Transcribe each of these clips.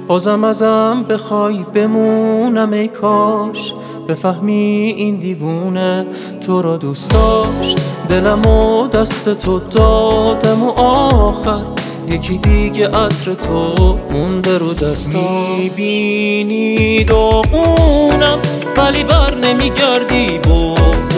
بازم ازم بخوای بمونم ای کاش بفهمی این دیوونه تو را دوست داشت. دلم و دست تو دادم و آخر یکی دیگه عطر تو مونده رو دستم. میبینی داغونم ولی بر نمیگردی، بغض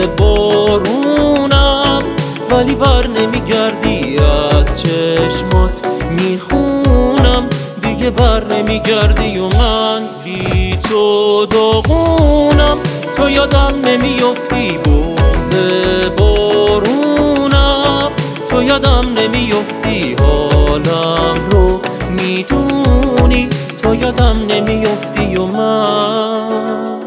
بارونم ولی بر نمیگردی، از چشمات میخونم دیگه بر نمیگردی و من بی تو داغونم. تو یادم نمیافتی، بغض بارونم تو یادم نمیافتی، حالم رو میدونی تو یادم نمیافتی و من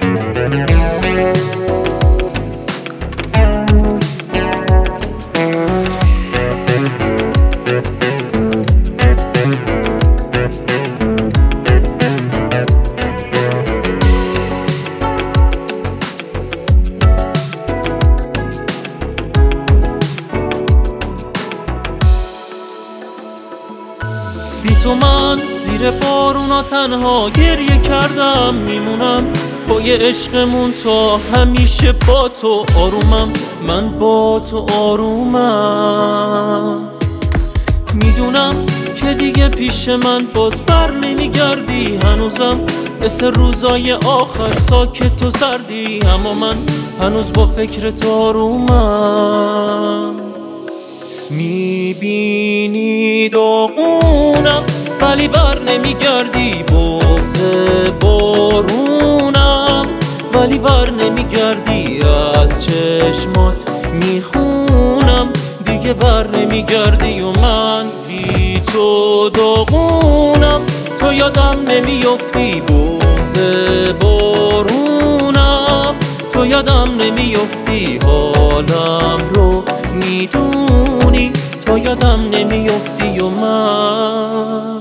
بی تو من زیر بارونا تنها گریه کردم میمونم، پای عشقمون تا همیشه با تو آرومم، من با تو آرومم. میدونم که دیگه پیش من باز بر نمیگردی، هنوزم مثل روزای آخر ساکت و سردی، اما من هنوز با فکرت آرومم. میبینی داغونم ولی بر نمیگردی، بغض بارونم ولی بر نمیگردی، از چشمات میخونم دیگه بر نمیگردی و من بی تو داغونم. تو یادم نمیافتی، بغض بارونم تو یادم نمیافتی، حالم رو میدونی تو یادم نمیافتی و من